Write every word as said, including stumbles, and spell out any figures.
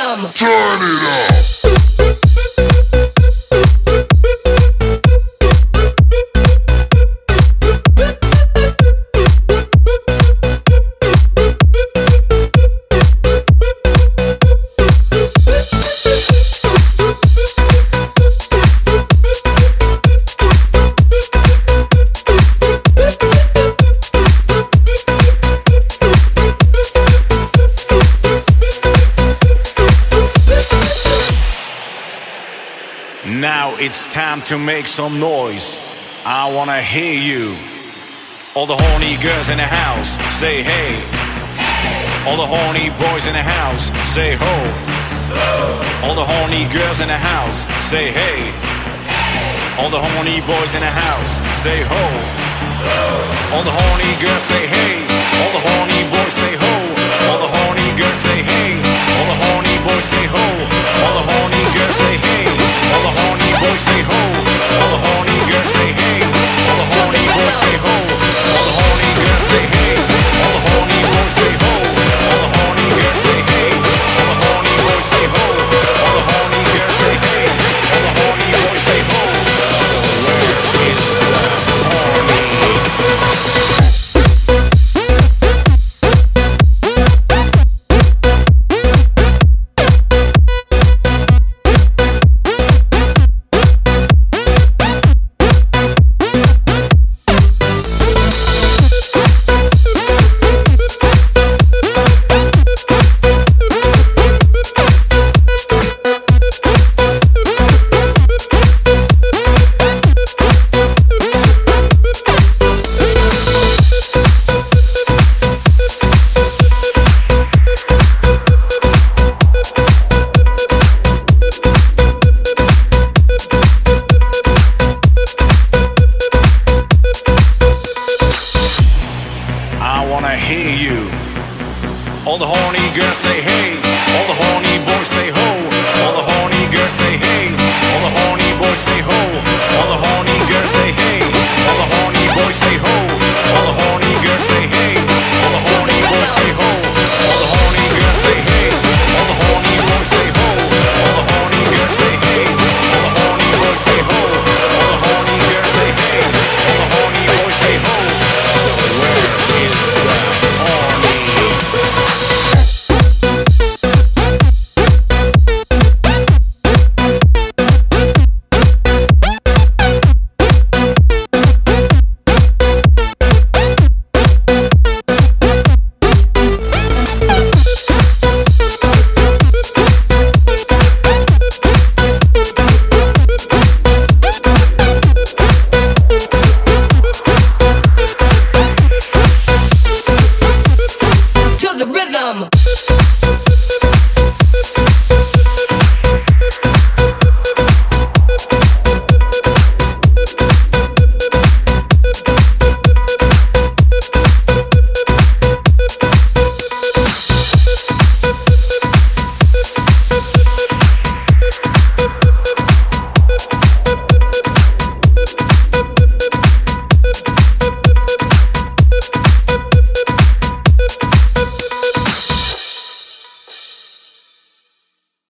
some. Turn it up. Now it's time to make some noise. I wanna hear you. All the horny girls in the house, say hey. All the horny boys in the house, say ho. All the horny girls in the house, say hey. All the horny boys in the house, say ho. All the horny girls say hey. All the horny boys say ho. All the horny girls say hey. All the horny boys say ho. All the horny girls say hey. All the horny boys say ho. All the horny girls say hey. All the horny boys say ho. All the horny girls say hey. All the horny boys say ho. All the horny girls say hey. All the horny boys say ho. All the horny girls say hey. All the horny boys say ho. So where is the horny? Hear you. All the horny girls say hey. All the horny boys say ho. All the horny girls say hey.